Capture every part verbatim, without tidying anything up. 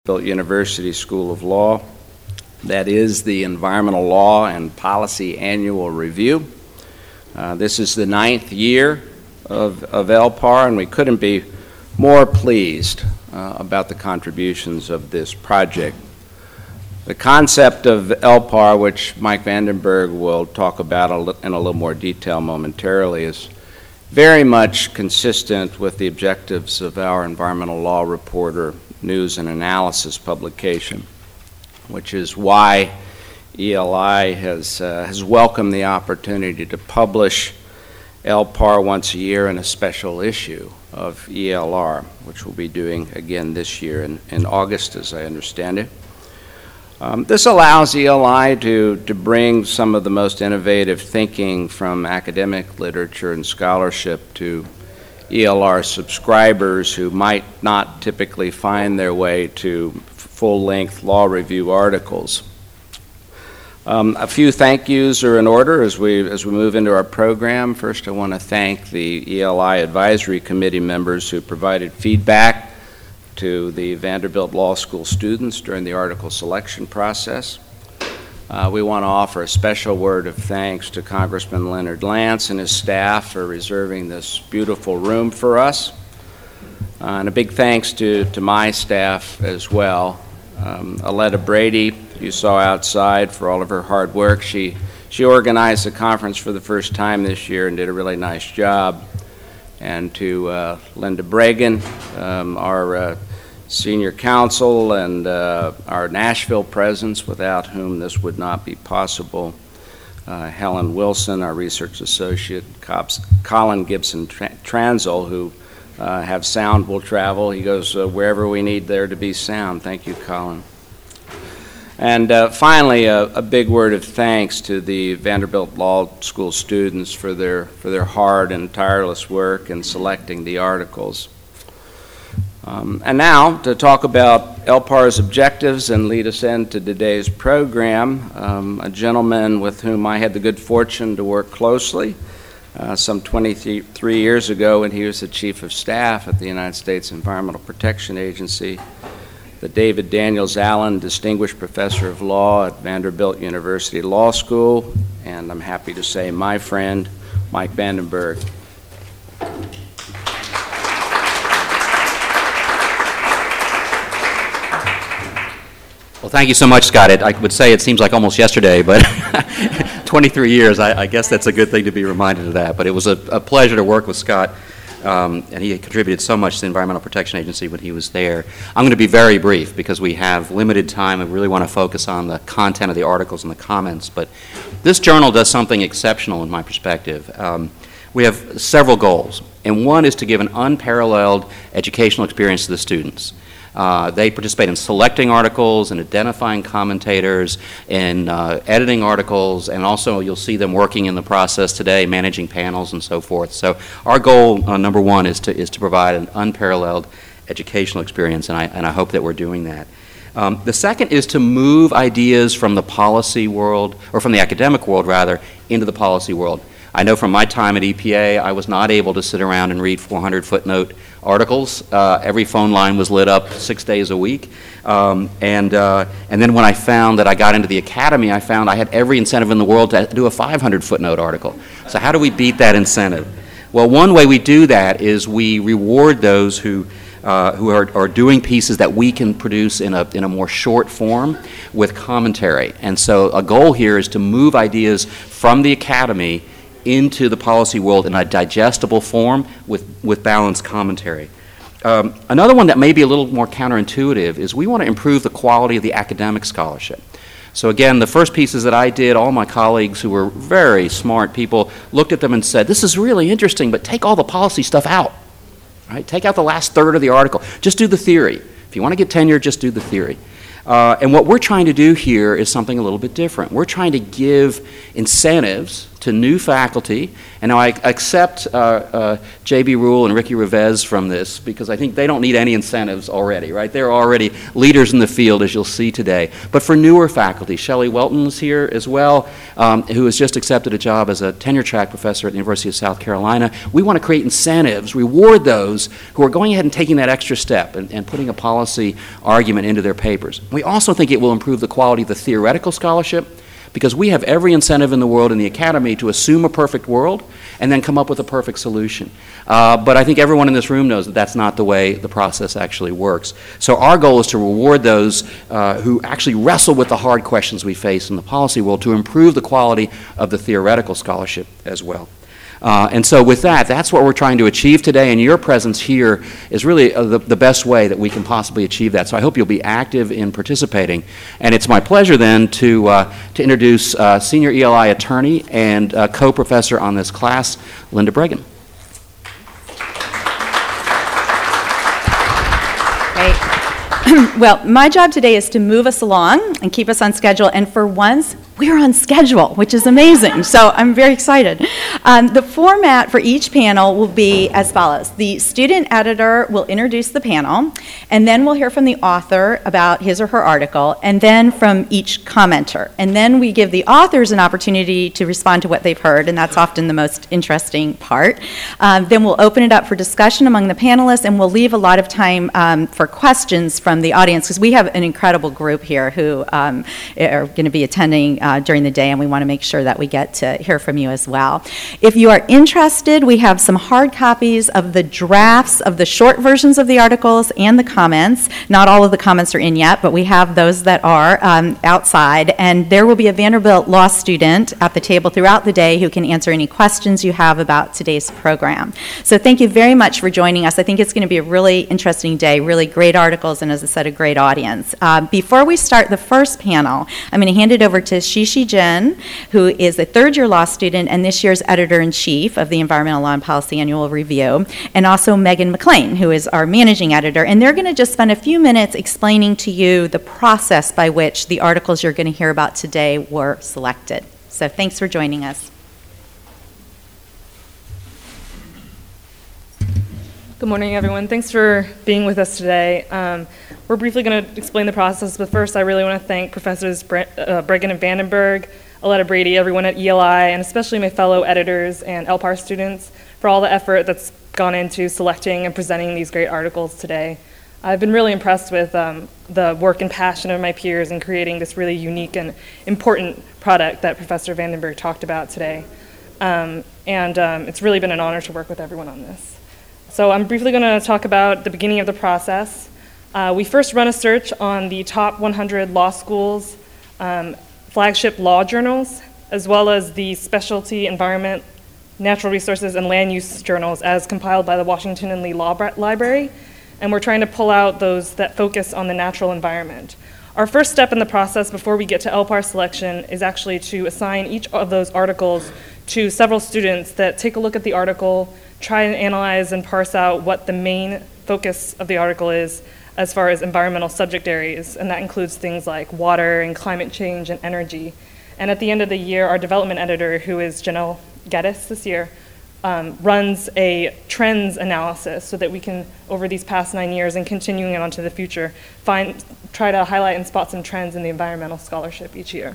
Vanderbilt University School of Law. That is the Environmental Law and Policy Annual Review. Uh, this is the ninth year of, of L P A R, and we couldn't be more pleased uh, about the contributions of this project. The concept of L P A R, which Mike Vandenberg will talk about a in a little more detail momentarily, is very much consistent with the objectives of our Environmental Law Reporter News and Analysis publication, which is why E L I has, uh, has welcomed the opportunity to publish L P A R once a year in a special issue of E L R, which we'll be doing again this year in, in August, as I understand it. Um, this allows E L I to, to bring some of the most innovative thinking from academic literature and scholarship to E L R subscribers who might not typically find their way to full-length law review articles. Um, a few thank yous are in order as we, as we move into our program. First, I want to thank the E L I Advisory Committee members who provided feedback to the Vanderbilt Law School students during the article selection process. Uh, we want to offer a special word of thanks to Congressman Leonard Lance and his staff for reserving this beautiful room for us. Uh, and a big thanks to, to my staff as well. Um, Aletta Brady, you saw outside, for all of her hard work. She, she organized the conference for the first time this year and did a really nice job. And to uh, Linda Bregan, um, our uh, senior counsel, and uh, our Nashville presence, without whom this would not be possible. Uh, Helen Wilson, our research associate, Cops, Colin Gibson Transil, who uh, have sound will travel. He goes uh, wherever we need there to be sound. Thank you, Colin. And uh, finally, a, a big word of thanks to the Vanderbilt Law School students for their, for their hard and tireless work in selecting the articles. Um, and now, to talk about L P A R's objectives and lead us into today's program, um, a gentleman with whom I had the good fortune to work closely uh, some twenty-three years ago when he was the Chief of Staff at the United States Environmental Protection Agency, the David Daniels Allen Distinguished Professor of Law at Vanderbilt University Law School, and I'm happy to say my friend, Mike Vandenberg. Well, thank you so much, Scott. It, I would say it seems like almost yesterday, but twenty-three years, I, I guess that's a good thing to be reminded of that. But it was a, a pleasure to work with Scott, um, and he contributed so much to the Environmental Protection Agency when he was there. I'm going to be very brief because we have limited time. I really want to focus on the content of the articles and the comments. But this journal does something exceptional in my perspective. Um, we have several goals, and one is to give an unparalleled educational experience to the students. Uh, they participate in selecting articles and identifying commentators and uh, editing articles, and also you'll see them working in the process today, managing panels and so forth. So our goal, uh, number one, is to, is to provide an unparalleled educational experience, and I, and I hope that we're doing that. Um, the second is to move ideas from the policy world, or from the academic world rather, into the policy world. I know from my time at E P A, I was not able to sit around and read four hundred footnote articles. Uh, every phone line was lit up six days a week. Um, and, uh, and then when I found that I got into the academy, I found I had every incentive in the world to do a five hundred footnote article. So how do we beat that incentive? Well, one way we do that is we reward those who Uh, who are, are doing pieces that we can produce in a, in a more short form with commentary. And so a goal here is to move ideas from the academy into the policy world in a digestible form with, with balanced commentary. Um, another one that may be a little more counterintuitive is we want to improve the quality of the academic scholarship. So again, the first pieces that I did, all my colleagues who were very smart people looked at them and said, this is really interesting, but take all the policy stuff out. Right? Take out the last third of the article. Just do the theory. If you want to get tenure, just do the theory. Uh, and what we're trying to do here is something a little bit different. We're trying to give incentives to new faculty, and now I accept uh, uh, J B Rule and Ricky Revesz from this because I think they don't need any incentives already, right? They're already leaders in the field, as you'll see today. But for newer faculty, Shelley Welton's here as well, um, who has just accepted a job as a tenure-track professor at the University of South Carolina. We want to create incentives, reward those who are going ahead and taking that extra step and, and putting a policy argument into their papers. We also think it will improve the quality of the theoretical scholarship, because we have every incentive in the world in the academy to assume a perfect world and then come up with a perfect solution. Uh, but I think everyone in this room knows that that's not the way the process actually works. So our goal is to reward those uh, who actually wrestle with the hard questions we face in the policy world to improve the quality of the theoretical scholarship as well. Uh, and so with that, that's what we're trying to achieve today, and your presence here is really uh, the, the best way that we can possibly achieve that. So I hope you'll be active in participating. And it's my pleasure then to, uh, to introduce uh, Senior E L I Attorney and uh, co-professor on this class, Linda Breggin. Great. Well, my job today is to move us along and keep us on schedule, and for once, we're on schedule, which is amazing. So I'm very excited. Um, the format for each panel will be as follows. The student editor will introduce the panel, and then we'll hear from the author about his or her article, and then from each commenter. And then we give the authors an opportunity to respond to what they've heard, and that's often the most interesting part. Um, then we'll open it up for discussion among the panelists, and we'll leave a lot of time um, for questions from the audience, because we have an incredible group here who um, are going to be attending uh, during the day, and we want to make sure that we get to hear from you as well. If you are interested, we have some hard copies of the drafts of the short versions of the articles and the comments. Not all of the comments are in yet, but we have those that are um, outside, and there will be a Vanderbilt law student at the table throughout the day who can answer any questions you have about today's program. So thank you very much for joining us. I think it's going to be a really interesting day, really great articles, and as I said, a great audience. Uh, before we start the first panel, I'm going to hand it over to Shishi Jen, who is a third-year law student and this year's editor-in-chief of the Environmental Law and Policy Annual Review, and also Megan McLean, who is our managing editor. And they're going to just spend a few minutes explaining to you the process by which the articles you're going to hear about today were selected. So thanks for joining us. Good morning, everyone. Thanks for being with us today. Um, we're briefly going to explain the process, but first I really want to thank Professors Bre- uh, Breggin and Vandenberg, Aletta Brady, everyone at E L I, and especially my fellow editors and L P A R students for all the effort that's gone into selecting and presenting these great articles today. I've been really impressed with um, the work and passion of my peers in creating this really unique and important product that Professor Vandenberg talked about today. Um, and um, it's really been an honor to work with everyone on this. So I'm briefly going to talk about the beginning of the process. Uh, we first run a search on the top one hundred law schools, um, flagship law journals, as well as the specialty environment, natural resources, and land use journals as compiled by the Washington and Lee Law Library. And we're trying to pull out those that focus on the natural environment. Our first step in the process before we get to L P A R selection is actually to assign each of those articles to several students that take a look at the article, try and analyze and parse out what the main focus of the article is as far as environmental subject areas, and that includes things like water and climate change and energy. And at the end of the year, our development editor, who is Janelle Geddes this year, um, runs a trends analysis so that we can, over these past nine years and continuing on to the future, find, try to highlight and spot some trends in the environmental scholarship each year.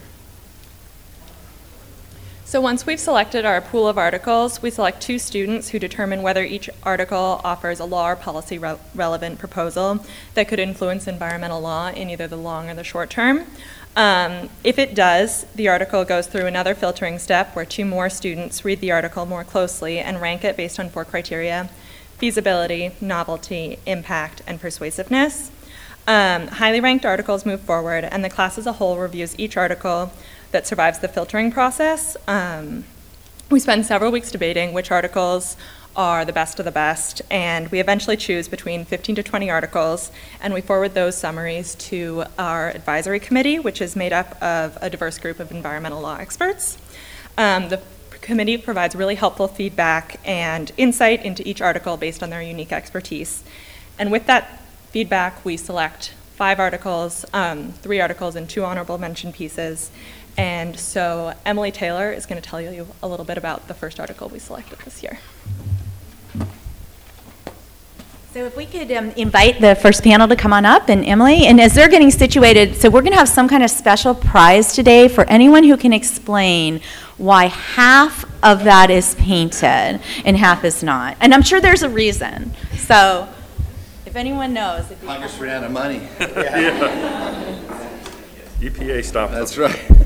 So once we've selected our pool of articles, we select two students who determine whether each article offers a law or policy re- relevant proposal that could influence environmental law in either the long or the short term. Um, if it does, the article goes through another filtering step where two more students read the article more closely and rank it based on four criteria: feasibility, novelty, impact, and persuasiveness. Um, highly ranked articles move forward, and the class as a whole reviews each article that survives the filtering process. Um, we spend several weeks debating which articles are the best of the best, and we eventually choose between fifteen to twenty articles, and we forward those summaries to our advisory committee, which is made up of a diverse group of environmental law experts. Um, the committee provides really helpful feedback and insight into each article based on their unique expertise. And with that feedback, we select five articles, um, three articles, and two honorable mention pieces. And so Emily Taylor is going to tell you a little bit about the first article we selected this year. So if we could um, invite the first panel to come on up, and Emily, and as they're getting situated, so we're going to have some kind of special prize today for anyone who can explain why half of that is painted and half is not. And I'm sure there's a reason. So if anyone knows. If Congress ran out of money. E P A stopped. That's right.